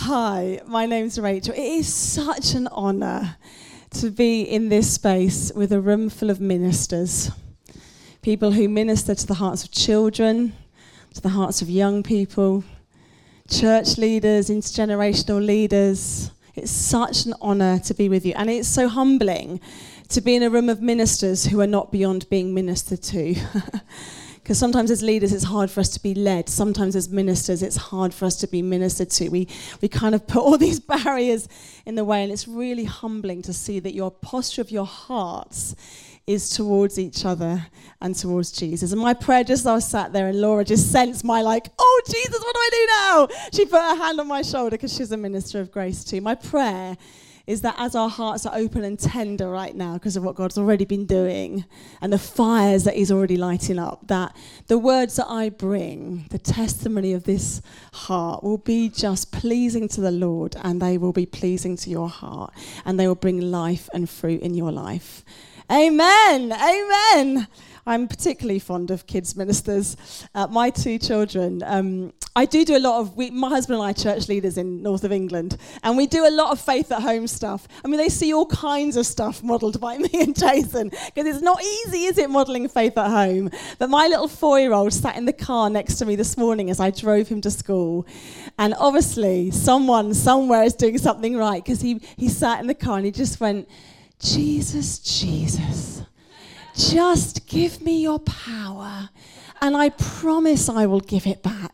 Hi, my name's Rachel. It is such an honour to be in this space with a room full of ministers, people who minister to the hearts of children, to the hearts of young people, church leaders, intergenerational leaders. It's such an honour to be with you, and it's so humbling to be in a room of ministers who are not beyond being ministered to. Because sometimes as leaders, it's hard for us to be led. Sometimes as ministers, it's hard for us to be ministered to. We kind of put all these barriers in the way, and it's really humbling to see that your posture of your hearts is towards each other and towards Jesus. And my prayer, just as I was sat there and Laura just sensed my oh, Jesus, what do I do now? She put her hand on my shoulder because she's a minister of grace too. My prayer is that as our hearts are open and tender right now because of what God's already been doing and the fires that he's already lighting up, that the words that I bring, the testimony of this heart, will be just pleasing to the Lord, and they will be pleasing to your heart, and they will bring life and fruit in your life. Amen. Amen. I'm particularly fond of kids ministers. My two children, I do a lot of, my husband and I are church leaders in north of England, and we do a lot of faith at home stuff. I mean, they see all kinds of stuff modelled by me and Jason, because it's not easy, is it, modelling faith at home? But my little 4-year-old sat in the car next to me this morning as I drove him to school, and obviously someone somewhere is doing something right, because he sat in the car and he just went, Jesus, Jesus, just give me your power, and I promise I will give it back.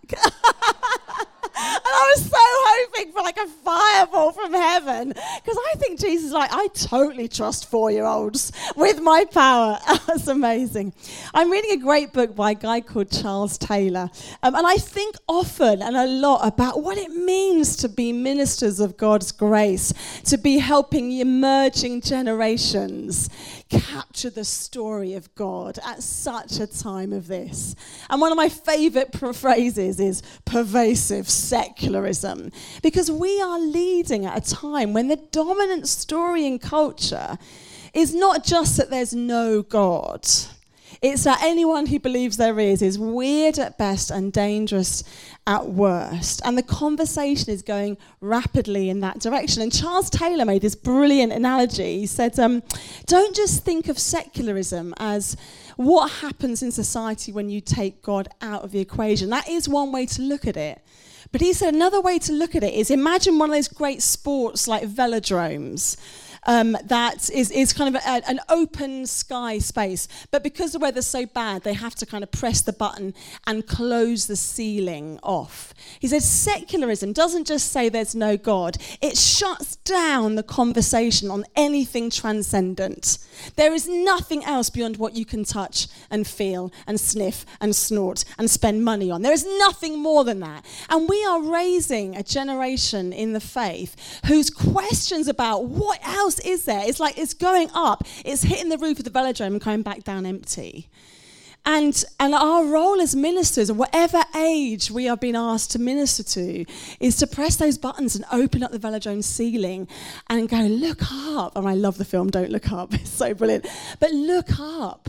And I was so hoping for a fireball from heaven, because I think Jesus is I totally trust 4-year-olds with my power. That's amazing. I'm reading a great book by a guy called Charles Taylor, and I think often and a lot about what it means to be ministers of God's grace, to be helping emerging generations capture the story of God at such a time of this. And one of my favourite phrases is pervasive secularism, because we are leading at a time when the dominant story in culture is not just that there's no God. It's that anyone who believes there is weird at best and dangerous at worst. And the conversation is going rapidly in that direction. And Charles Taylor made this brilliant analogy. He said, don't just think of secularism as what happens in society when you take God out of the equation. That is one way to look at it. But he said another way to look at it is imagine one of those great sports like velodromes. That is kind of an open sky space. But because the weather's so bad, they have to kind of press the button and close the ceiling off. He says secularism doesn't just say there's no God. It shuts down the conversation on anything transcendent. There is nothing else beyond what you can touch and feel and sniff and snort and spend money on. There is nothing more than that. And we are raising a generation in the faith whose questions about what else is there? It's going up, it's hitting the roof of the velodrome and coming back down empty. And our role as ministers, at whatever age we are being asked to minister to, is to press those buttons and open up the velodrome ceiling and go, look up. And I love the film Don't Look Up. It's so brilliant. But look up.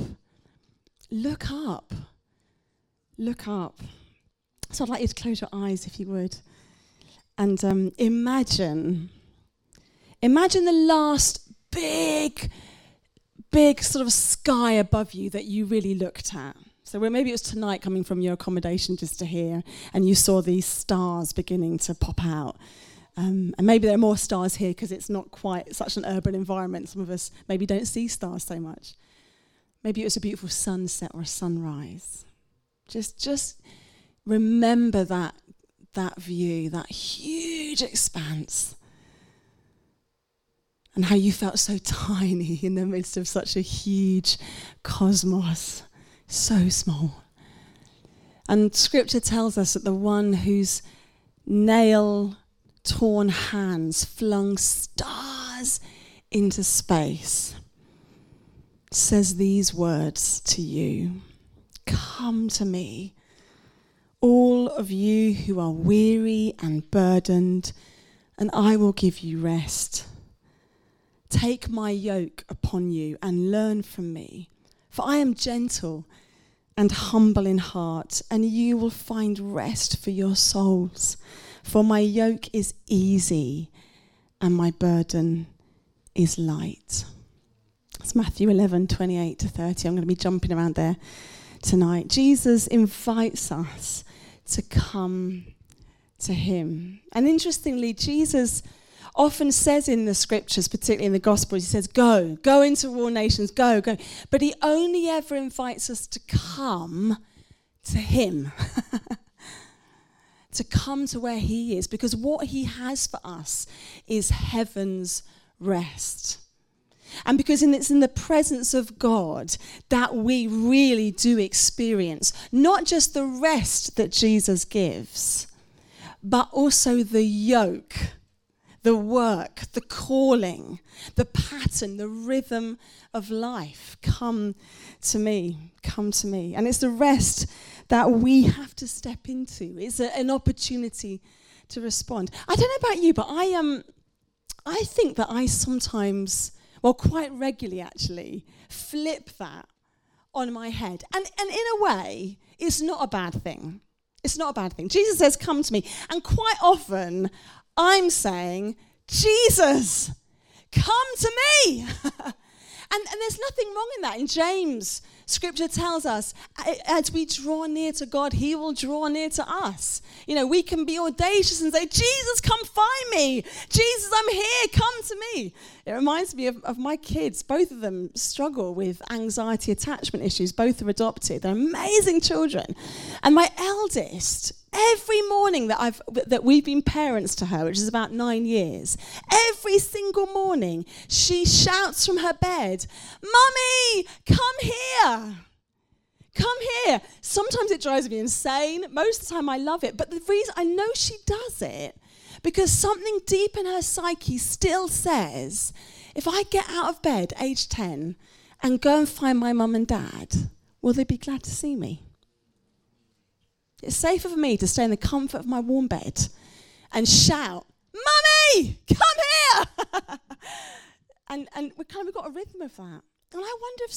Look up. Look up. So I'd like you to close your eyes if you would. And imagine the last big sort of sky above you that you really looked at. So maybe it was tonight coming from your accommodation just to hear, and you saw these stars beginning to pop out. And maybe there are more stars here because it's not quite such an urban environment. Some of us maybe don't see stars so much. Maybe it was a beautiful sunset or a sunrise. Just remember that view, that huge expanse. And how you felt so tiny in the midst of such a huge cosmos, so small. And Scripture tells us that the one whose nail-torn hands flung stars into space says these words to you: come to me, all of you who are weary and burdened, and I will give you rest. Take my yoke upon you and learn from me, for I am gentle and humble in heart, and you will find rest for your souls. For my yoke is easy and my burden is light. It's Matthew 11:28-30. I'm going to be jumping around there tonight. Jesus invites us to come to him. And interestingly, Jesus often says in the scriptures, particularly in the Gospels, he says, go into all nations, go. But he only ever invites us to come to him. To come to where he is, because what he has for us is heaven's rest. And because it's in the presence of God that we really do experience not just the rest that Jesus gives, but also the yoke, the work, the calling, the pattern, the rhythm of life. Come to me, come to me. And it's the rest that we have to step into. It's an opportunity to respond. I don't know about you, but I think that I sometimes, well, quite regularly actually, flip that on my head. And in a way, it's not a bad thing. It's not a bad thing. Jesus says, come to me. And quite often, I'm saying, Jesus, come to me. And there's nothing wrong in that. In James, Scripture tells us, as we draw near to God, he will draw near to us. You know, we can be audacious and say, Jesus, come find me. Jesus, I'm here. Come to me. It reminds me of my kids. Both of them struggle with anxiety attachment issues. Both are adopted. They're amazing children. And my eldest, every morning that we've been parents to her, which is about 9 years, every single morning she shouts from her bed, Mummy, come here. Come here. Sometimes it drives me insane. Most of the time I love it. But the reason I know she does it, because something deep in her psyche still says, if I get out of bed, age 10, and go and find my mum and dad, will they be glad to see me? It's safer for me to stay in the comfort of my warm bed and shout, Mummy, come here! and we've got a rhythm of that. And I wonder if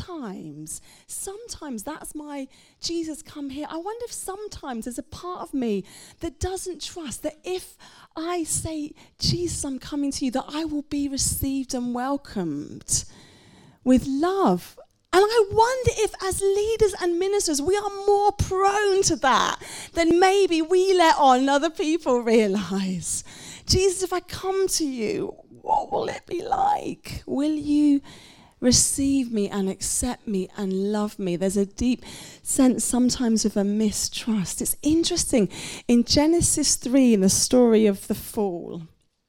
sometimes that's my Jesus, come here. I wonder if sometimes there's a part of me that doesn't trust that if I say, Jesus, I'm coming to you, that I will be received and welcomed with love. And I wonder if as leaders and ministers, we are more prone to that than maybe we let on other people realize. Jesus, if I come to you, what will it be like? Will you receive me and accept me and love me? There's a deep sense sometimes of a mistrust. It's interesting. In Genesis 3, in the story of the fall,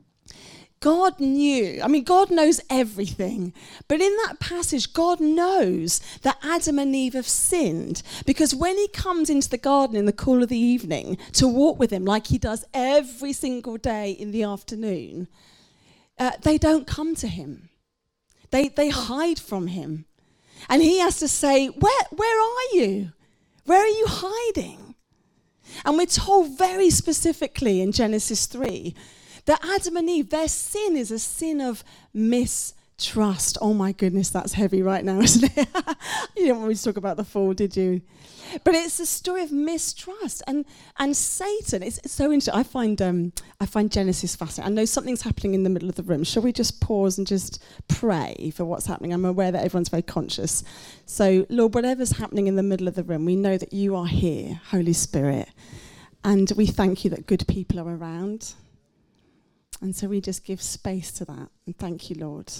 God knows everything. But in that passage, God knows that Adam and Eve have sinned. Because when he comes into the garden in the cool of the evening to walk with him, like he does every single day in the afternoon, they don't come to him. They hide from him. And he has to say, where are you? Where are you hiding? And we're told very specifically in Genesis 3 that Adam and Eve, their sin is a sin of mistrust. Oh my goodness, that's heavy right now, isn't it? You didn't want me to talk about the fall, did you? But it's a story of mistrust. And Satan, it's so interesting. I find Genesis fascinating. I know something's happening in the middle of the room. Shall we just pause and just pray for what's happening? I'm aware that everyone's very conscious. So, Lord, whatever's happening in the middle of the room, we know that you are here, Holy Spirit. And we thank you that good people are around. And so we just give space to that. And thank you, Lord.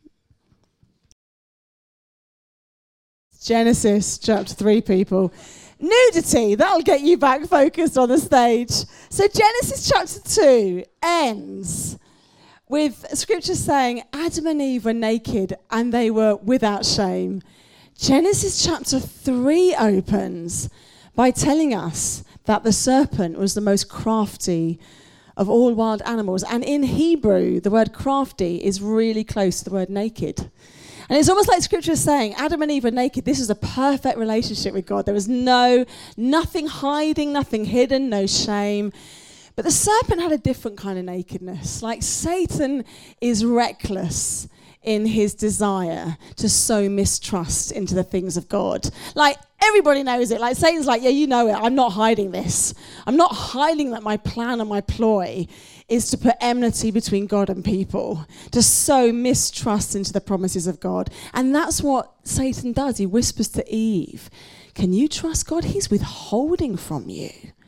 Genesis chapter 3, people. Nudity, that'll get you back focused on the stage. So Genesis chapter 2 ends with scripture saying Adam and Eve were naked and they were without shame. Genesis chapter 3 opens by telling us that the serpent was the most crafty of all wild animals. And in Hebrew, the word crafty is really close to the word naked. And it's almost like scripture is saying, Adam and Eve were naked. This is a perfect relationship with God. There was nothing hiding, nothing hidden, no shame. But the serpent had a different kind of nakedness. Like Satan is reckless in his desire to sow mistrust into the things of God. Like Everybody knows it. Like Satan's like, yeah, you know it. I'm not hiding this. I'm not hiding that my plan and my ploy is to put enmity between God and people, to sow mistrust into the promises of God. And that's what Satan does. He whispers to Eve, can you trust God? He's withholding from you.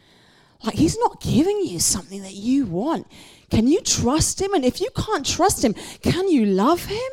Like, he's not giving you something that you want. Can you trust him? And if you can't trust him, can you love him?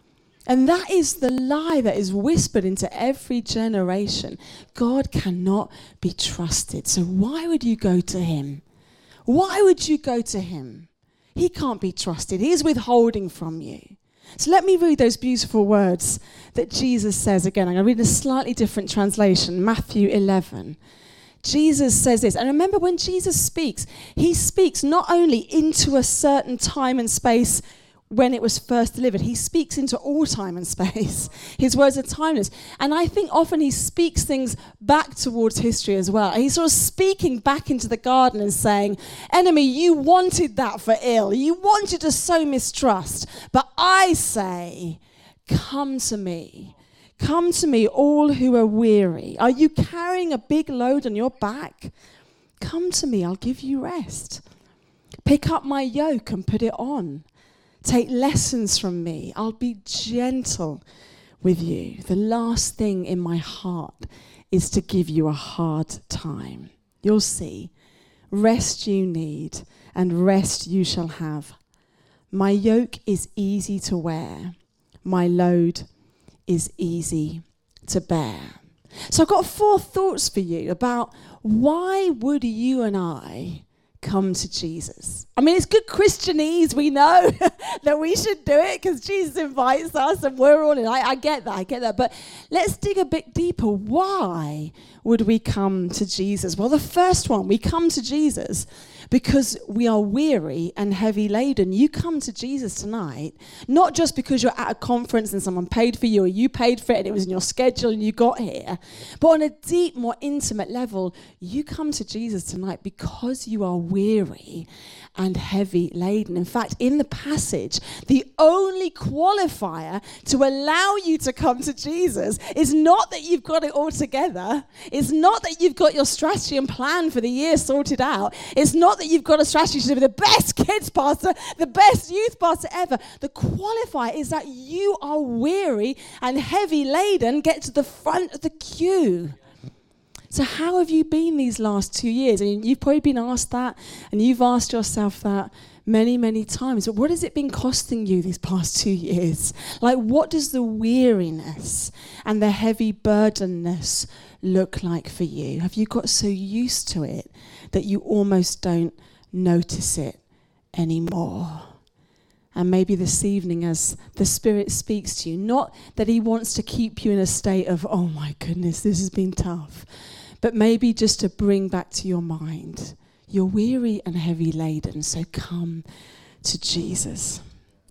And that is the lie that is whispered into every generation. God cannot be trusted. So why would you go to him? Why would you go to him? He can't be trusted. He's withholding from you. So let me read those beautiful words that Jesus says again. I'm going to read in a slightly different translation, Matthew 11. Jesus says this, and remember when Jesus speaks, he speaks not only into a certain time and space when it was first delivered, he speaks into all time and space. His words are timeless. And I think often he speaks things back towards history as well. He's sort of speaking back into the garden and saying, enemy, you wanted that for ill. You wanted to sow mistrust. But I say, come to me. Come to me, all who are weary. Are you carrying a big load on your back? Come to me, I'll give you rest. Pick up my yoke and put it on. Take lessons from me. I'll be gentle with you. The last thing in my heart is to give you a hard time. You'll see. Rest you need, and rest you shall have. My yoke is easy to wear. My load is easy to bear. So I've got 4 thoughts for you about why would you and I come to Jesus. I mean, it's good Christianese. We know that we should do it because Jesus invites us and we're all in. I get that. But let's dig a bit deeper. Why would we come to Jesus? Well, the first one, we come to Jesus because we are weary and heavy laden. You come to Jesus tonight, not just because you're at a conference and someone paid for you or you paid for it and it was in your schedule and you got here, but on a deep, more intimate level, you come to Jesus tonight because you are weary and heavy laden. In fact, in the passage, the only qualifier to allow you to come to Jesus is not that you've got it all together. It's not that you've got your strategy and plan for the year sorted out. It's not that you've got a strategy to be the best kids pastor, the best youth pastor ever. The qualifier is that you are weary and heavy laden. Get to the front of the queue. So how have you been these last 2 years? I mean, you've probably been asked that, and you've asked yourself that many, many times. But what has it been costing you these past 2 years? Like, what does the weariness and the heavy burdenness look like for you? Have you got so used to it that you almost don't notice it anymore? And maybe this evening, as the Spirit speaks to you, not that he wants to keep you in a state of, oh my goodness, this has been tough, but maybe just to bring back to your mind, you're weary and heavy laden, so come to Jesus.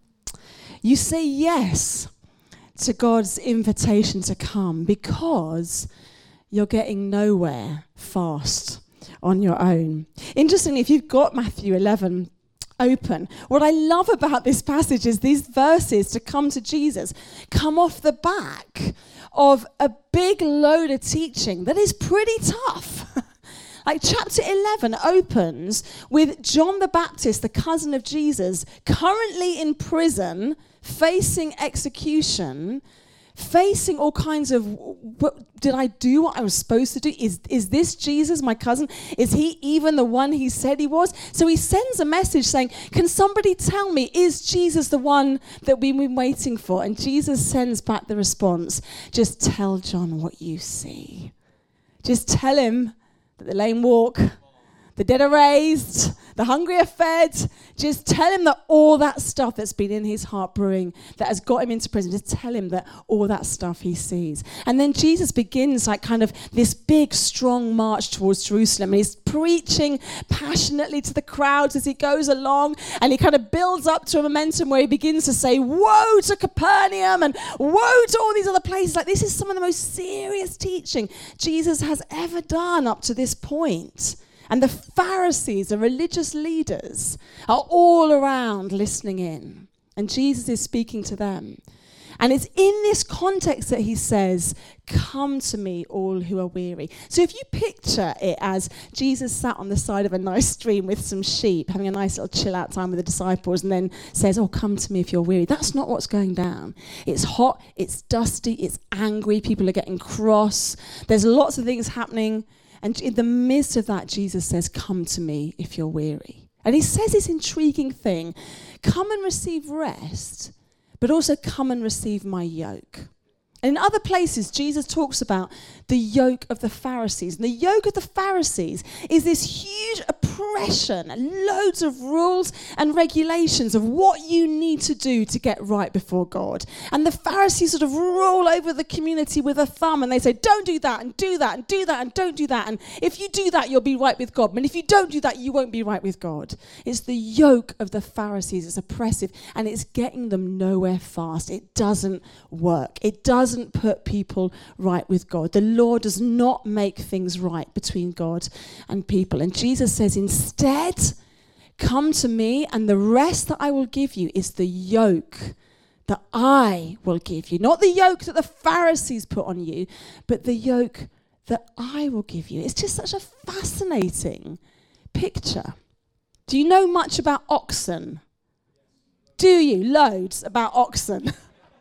You say yes to God's invitation to come because you're getting nowhere fast on your own. Interestingly, if you've got Matthew 11 open, what I love about this passage is these verses to come to Jesus come off the back of a big load of teaching that is pretty tough. Like chapter 11 opens with John the Baptist, the cousin of Jesus, currently in prison, facing execution, facing all kinds of, did I do what I was supposed to do? Is this Jesus, my cousin? Is he even the one he said he was? So he sends a message saying, can somebody tell me, is Jesus the one that we've been waiting for? And Jesus sends back the response, just tell John what you see. Just tell him that the lame walk, the dead are raised, the hungry are fed. Just tell him that all that stuff that's been in his heart brewing, that has got him into prison, just tell him that all that stuff he sees. And then Jesus begins like kind of this big, strong march towards Jerusalem. And he's preaching passionately to the crowds as he goes along. And he kind of builds up to a momentum where he begins to say, woe to Capernaum and woe to all these other places. Like, this is some of the most serious teaching Jesus has ever done up to this point. And the Pharisees, the religious leaders, are all around listening in. And Jesus is speaking to them. And it's in this context that he says, come to me, all who are weary. So if you picture it as Jesus sat on the side of a nice stream with some sheep, having a nice little chill out time with the disciples, and then says, oh, come to me if you're weary. That's not what's going down. It's hot, it's dusty, it's angry, people are getting cross. There's lots of things happening. And in the midst of that, Jesus says, come to me if you're weary. And he says this intriguing thing, come and receive rest, but also come and receive my yoke. And in other places, Jesus talks about the yoke of the Pharisees. And the yoke of the Pharisees is this huge oppression and loads of rules and regulations of what you need to do to get right before God. And the Pharisees sort of rule over the community with a thumb, and they say, don't do that, and do that, and do that, and don't do that. And if you do that, you'll be right with God. But if you don't do that, you won't be right with God. It's the yoke of the Pharisees. It's oppressive, and it's getting them nowhere fast. It doesn't work. It doesn't put people right with God. The law does not make things right between God and people. And Jesus says, instead, come to me, and the rest that I will give you is the yoke that I will give you. Not the yoke that the Pharisees put on you, but the yoke that I will give you. It's just such a fascinating picture. Do you know much about oxen? Do you? Loads about oxen.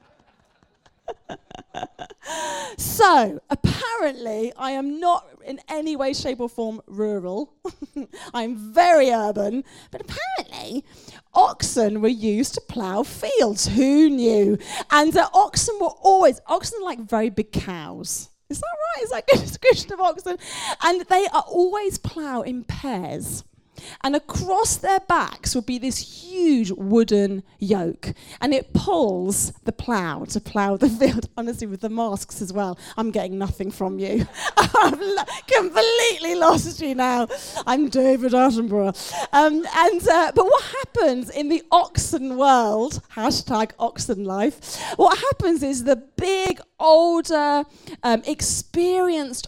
So, apparently, I am not in any way, shape or form rural. I'm very urban. But apparently, oxen were used to plough fields. Who knew? And oxen are like very big cows. Is that right? Is that a good description of oxen? And they are always plough in pairs. And across their backs will be this huge wooden yoke, and it pulls the plough to plough the field. Honestly, with the masks as well, I'm getting nothing from you. I've completely lost you now. I'm David Attenborough. But what happens in the oxen world, hashtag oxen life, what happens is the big, older, experienced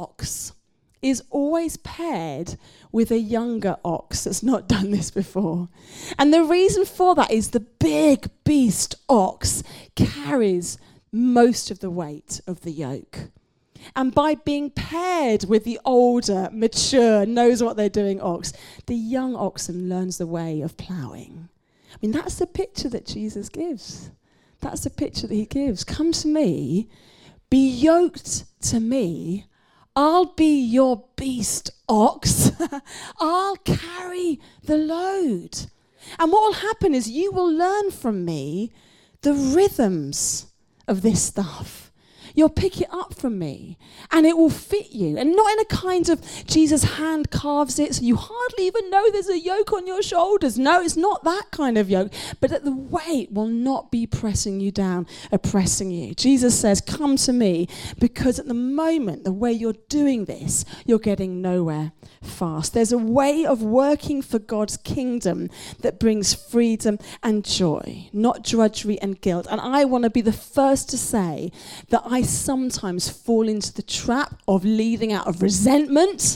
ox is always paired with a younger ox that's not done this before. And the reason for that is the big beast ox carries most of the weight of the yoke. And by being paired with the older, mature, knows what they're doing ox, the young oxen learns the way of ploughing. I mean, that's the picture that Jesus gives. That's the picture that he gives. Come to me, be yoked to me, I'll be your beast ox. I'll carry the load. And what will happen is you will learn from me the rhythms of this stuff. You'll pick it up from me and it will fit you. And not in a kind of Jesus hand carves it so you hardly even know there's a yoke on your shoulders. No, it's not that kind of yoke. But that the weight will not be pressing you down, oppressing you. Jesus says, come to me, because at the moment, the way you're doing this, you're getting nowhere fast. There's a way of working for God's kingdom that brings freedom and joy, not drudgery and guilt. And I want to be the first to say that I sometimes fall into the trap of leading out of resentment,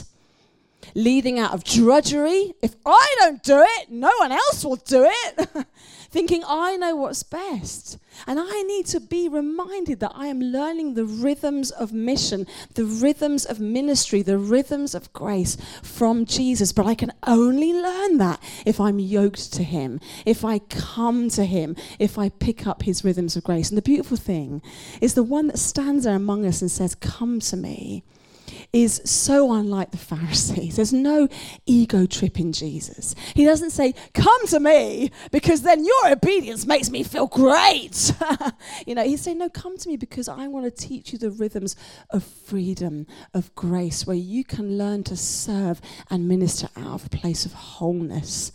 leading out of drudgery. If I don't do it, no one else will do it. Thinking I know what's best. And I need to be reminded that I am learning the rhythms of mission, the rhythms of ministry, the rhythms of grace from Jesus. But I can only learn that if I'm yoked to him, if I come to him, if I pick up his rhythms of grace. And the beautiful thing is the one that stands there among us and says, come to me, is so unlike the Pharisees. There's no ego trip in Jesus. He doesn't say, come to me, because then your obedience makes me feel great. He's saying, no, come to me because I want to teach you the rhythms of freedom, of grace, where you can learn to serve and minister out of a place of wholeness.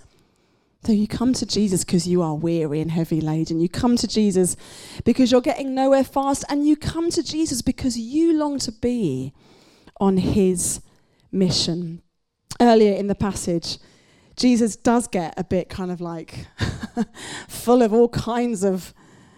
So you come to Jesus because you are weary and heavy laden. You come to Jesus because you're getting nowhere fast, and you come to Jesus because you long to be on his mission. Earlier in the passage, Jesus does get a bit kind of like full of all kinds of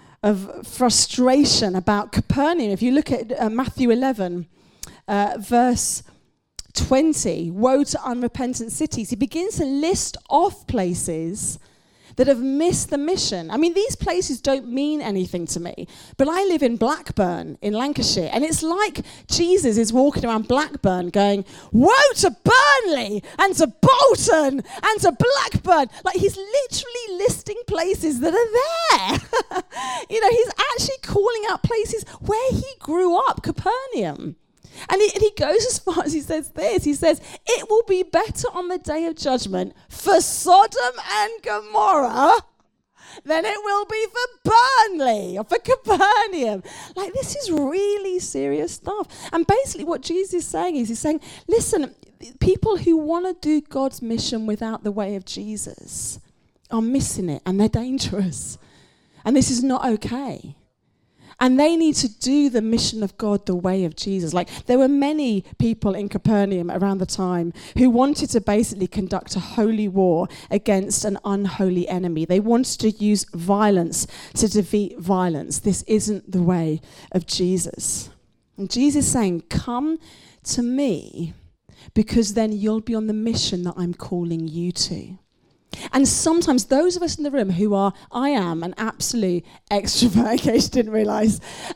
frustration about Capernaum. If you look at Matthew 11, verse 20, woe to unrepentant cities. He begins to list off places that have missed the mission. I mean, these places don't mean anything to me, but I live in Blackburn in Lancashire, and it's like Jesus is walking around Blackburn going, woe to Burnley and to Bolton and to Blackburn. Like, he's literally listing places that are there. He's actually calling out places where he grew up, Capernaum. And he goes as far as he says this. He says, it will be better on the day of judgment for Sodom and Gomorrah than it will be for Burnley or for Capernaum. Like, this is really serious stuff. And basically what Jesus is saying is, he's saying, listen, people who want to do God's mission without the way of Jesus are missing it, and they're dangerous. And this is not okay. And they need to do the mission of God the way of Jesus. Like, there were many people in Capernaum around the time who wanted to basically conduct a holy war against an unholy enemy. They wanted to use violence to defeat violence. This isn't the way of Jesus. And Jesus is saying, come to me, because then you'll be on the mission that I'm calling you to. And sometimes those of us in the room who are, I am an absolute extrovert, in case you didn't realise,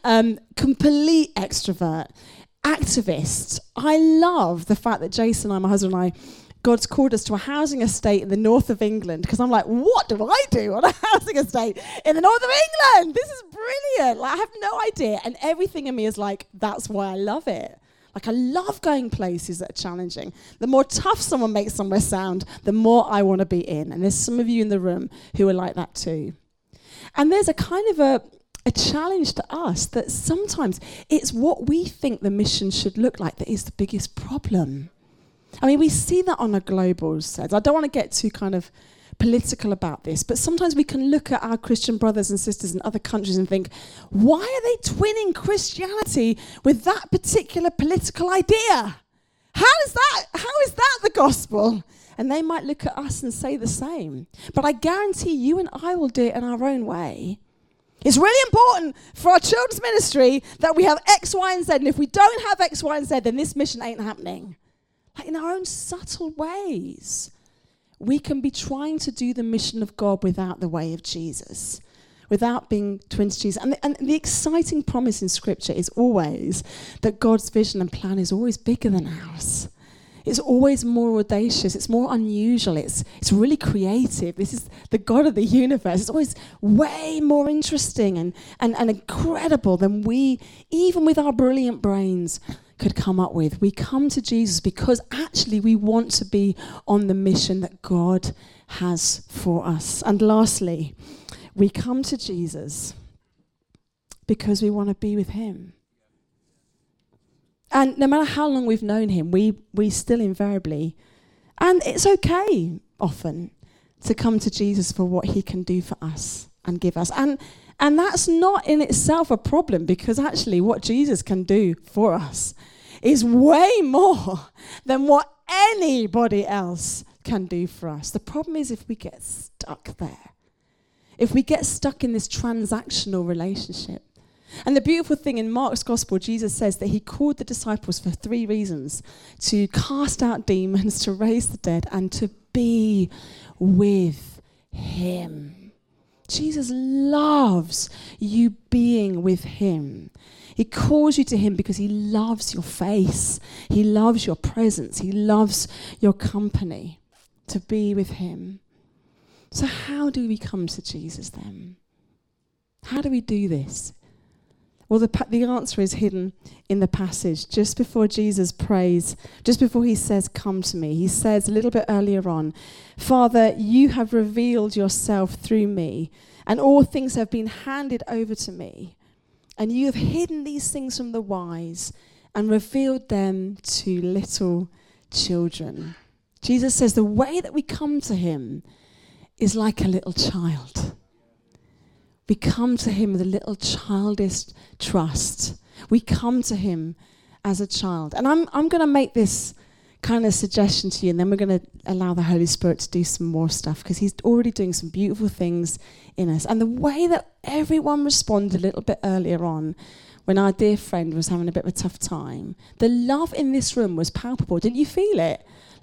complete extrovert, activist. I love the fact that Jason and I, my husband and I, God's called us to a housing estate in the north of England, because I'm like, what do I do on a housing estate in the north of England? This is brilliant. Like, I have no idea. And everything in me is like, that's why I love it. Like, I love going places that are challenging. The more tough someone makes somewhere sound, the more I want to be in. And there's some of you in the room who are like that too. And there's a kind of a challenge to us that sometimes it's what we think the mission should look like that is the biggest problem. I mean, we see that on a global sense. I don't want to get too kind of political about this, but sometimes we can look at our Christian brothers and sisters in other countries and think, why are they twinning Christianity with that particular political idea? How is that the gospel? And they might look at us and say the same. But I guarantee you and I will do it in our own way. It's really important for our children's ministry that we have X, Y, and Z. And if we don't have X, Y, and Z, then this mission ain't happening. Like, in our own subtle ways, we can be trying to do the mission of God without the way of Jesus, without being twin to Jesus. And the exciting promise in Scripture is always that God's vision and plan is always bigger than ours. It's always more audacious. It's more unusual. It's really creative. This is the God of the universe. It's always way more interesting and incredible than we, even with our brilliant brains, could come up with. We come to Jesus because actually we want to be on the mission that God has for us. And lastly, we come to Jesus because we want to be with him. And no matter how long we've known him, we still invariably, and it's okay often, to come to Jesus for what he can do for us and give us. And that's not in itself a problem, because actually what Jesus can do for us is way more than what anybody else can do for us. The problem is if we get stuck there, if we get stuck in this transactional relationship. And the beautiful thing in Mark's gospel, Jesus says that he called the disciples for 3 reasons: to cast out demons, to raise the dead, and to be with him. Jesus loves you being with him. He calls you to him because he loves your face. He loves your presence. He loves your company, to be with him. So how do we come to Jesus then? How do we do this? Well, the answer is hidden in the passage. Just before Jesus prays, just before he says, come to me, he says a little bit earlier on, Father, you have revealed yourself through me, and all things have been handed over to me. And you have hidden these things from the wise and revealed them to little children. Jesus says the way that we come to him is like a little child. We come to him with a little childish trust. We come to him as a child. And I'm going to make this kind of suggestion to you, and then we're going to allow the Holy Spirit to do some more stuff, because he's already doing some beautiful things in us. And the way that everyone responded a little bit earlier on, when our dear friend was having a bit of a tough time, the love in this room was palpable. Didn't you feel it?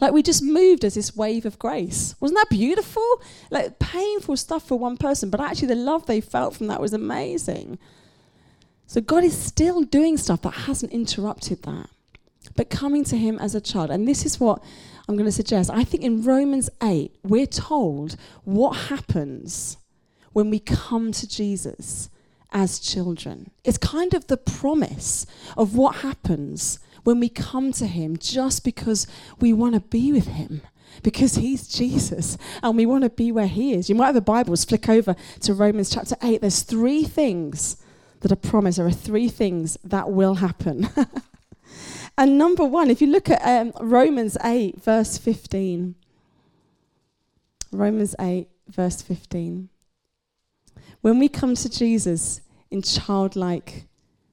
Like, we just moved as this wave of grace. Wasn't that beautiful? Like, painful stuff for one person, but actually the love they felt from that was amazing. So God is still doing stuff that hasn't interrupted that. But coming to him as a child. And this is what I'm going to suggest. I think in Romans 8, we're told what happens when we come to Jesus as children. It's kind of the promise of what happens when we come to him just because we want to be with him, because he's Jesus and we want to be where he is. You might have the Bibles, flick over to Romans chapter 8. There's 3 things that are promised. There are 3 things that will happen. And number 1, if you look at Romans 8, verse 15. Romans 8, verse 15. When we come to Jesus in childlike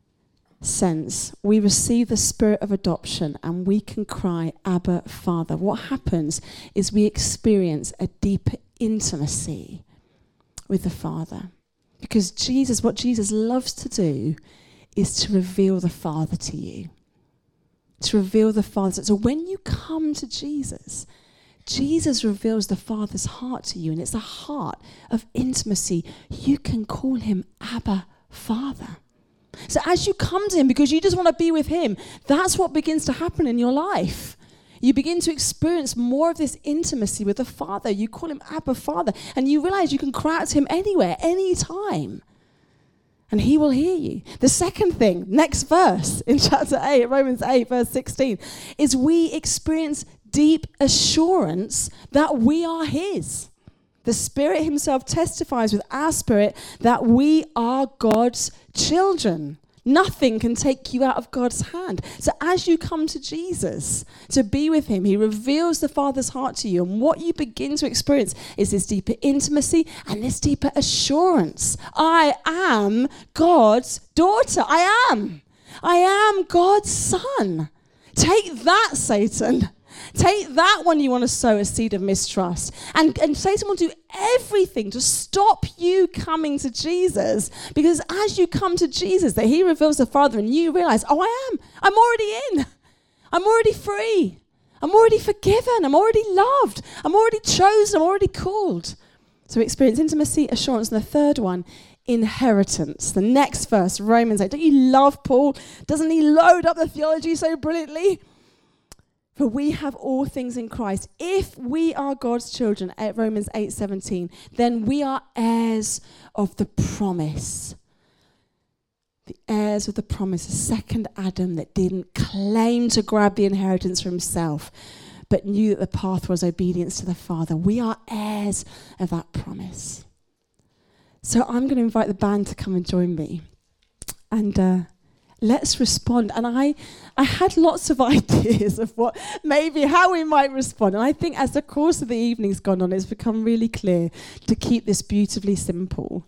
sense, we receive the spirit of adoption and we can cry, Abba, Father. What happens is we experience a deeper intimacy with the Father. Because Jesus, what Jesus loves to do is to reveal the Father to you. To reveal the Father. So when you come to Jesus, Jesus reveals the Father's heart to you, and it's a heart of intimacy. You can call him Abba, Father. So as you come to him because you just want to be with him, that's what begins to happen in your life. You begin to experience more of this intimacy with the Father. You call him Abba, Father, and you realize you can cry out to him anywhere, anytime, and he will hear you. The second thing, next verse in chapter 8, Romans 8, verse 16, is we experience deep assurance that we are his. The Spirit himself testifies with our spirit that we are God's children. Nothing can take you out of God's hand. So as you come to Jesus to be with him, he reveals the Father's heart to you. And what you begin to experience is this deeper intimacy and this deeper assurance. I am God's daughter. I am God's son. Take that, Satan. Take that when you want to sow a seed of mistrust. And Satan will do everything to stop you coming to Jesus. Because as you come to Jesus, that he reveals the Father and you realize, I'm already in. I'm already free. I'm already forgiven. I'm already loved. I'm already chosen. I'm already called. So we experience intimacy, assurance. And the third one, inheritance. The next verse, Romans 8. Don't you love Paul? Doesn't he load up the theology so brilliantly? For we have all things in Christ. If we are God's children, at Romans 8:17, then we are heirs of the promise. The heirs of the promise, the second Adam that didn't claim to grab the inheritance for himself, but knew that the path was obedience to the Father. We are heirs of that promise. So I'm going to invite the band to come and join me. And let's respond. And I had lots of ideas of how we might respond. And I think as the course of the evening's gone on, it's become really clear to keep this beautifully simple.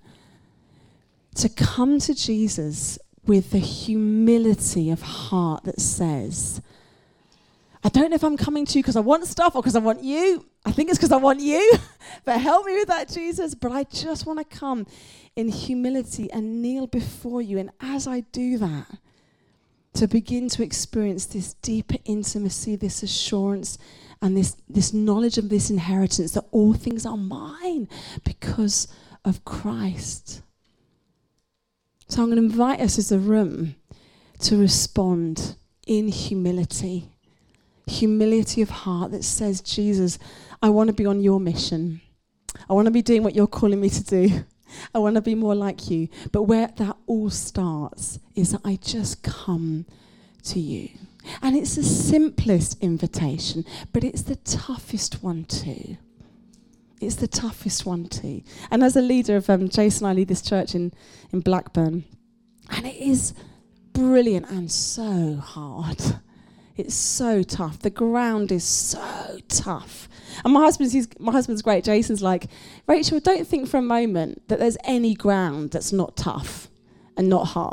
To come to Jesus with the humility of heart that says, I don't know if I'm coming to you because I want stuff or because I want you. I think it's because I want you. But help me with that, Jesus. But I just want to come in humility and kneel before you. And as I do that, to begin to experience this deeper intimacy, this assurance, and this knowledge of this inheritance that all things are mine because of Christ. So I'm going to invite us as a room to respond in humility. Humility of heart that says, Jesus, I want to be on your mission. I want to be doing what you're calling me to do. I want to be more like you. But where that all starts is that I just come to you. And it's the simplest invitation, but it's the toughest one too. It's the toughest one too. And as a leader of Jason and I lead this church in Blackburn, and it is brilliant and so hard. It's so tough. The ground is so tough. And my husband's great. Jason's like, Rachel, don't think for a moment that there's any ground that's not tough and not hard.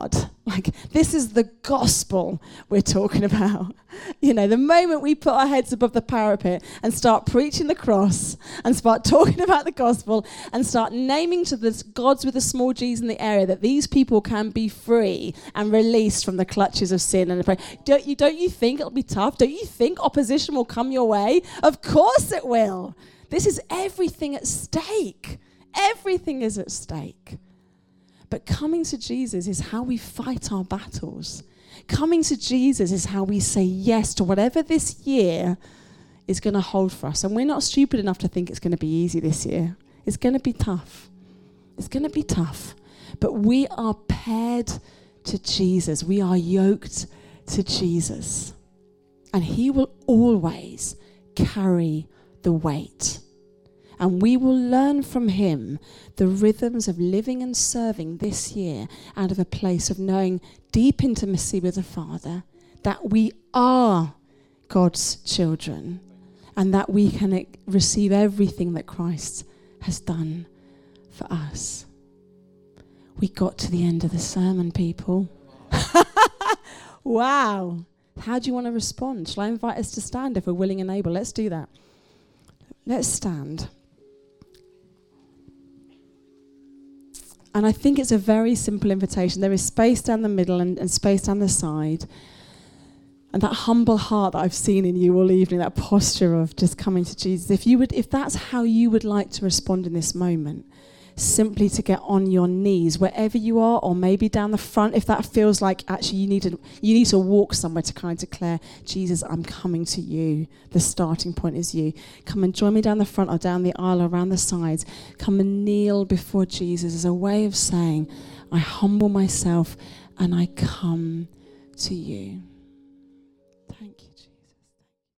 Like, this is the gospel we're talking about. You know, the moment we put our heads above the parapet and start preaching the cross and start talking about the gospel and start naming to the gods with the small g's in the area that these people can be free and released from the clutches of sin and don't you think it'll be tough? Don't you think opposition will come your way? Of course it will. This is everything at stake. Everything is at stake. But coming to Jesus is how we fight our battles. Coming to Jesus is how we say yes to whatever this year is going to hold for us. And we're not stupid enough to think it's going to be easy this year. It's going to be tough. It's going to be tough. But we are paired to Jesus. We are yoked to Jesus. And he will always carry the weight. And we will learn from him the rhythms of living and serving this year out of a place of knowing deep intimacy with the Father, that we are God's children and that we can receive everything that Christ has done for us. We got to the end of the sermon, people. Wow. How do you want to respond? Shall I invite us to stand if we're willing and able? Let's do that. Let's stand. And I think it's a very simple invitation. There is space down the middle and space down the side. And that humble heart that I've seen in you all evening, that posture of just coming to Jesus. If that's how you would like to respond in this moment, simply to get on your knees wherever you are, or maybe down the front, if that feels like actually you need to walk somewhere to kind of declare, Jesus, I'm coming to you. The starting point is you. Come and join me down the front or down the aisle or around the sides. Come and kneel before Jesus as a way of saying, I humble myself and I come to you. Thank you.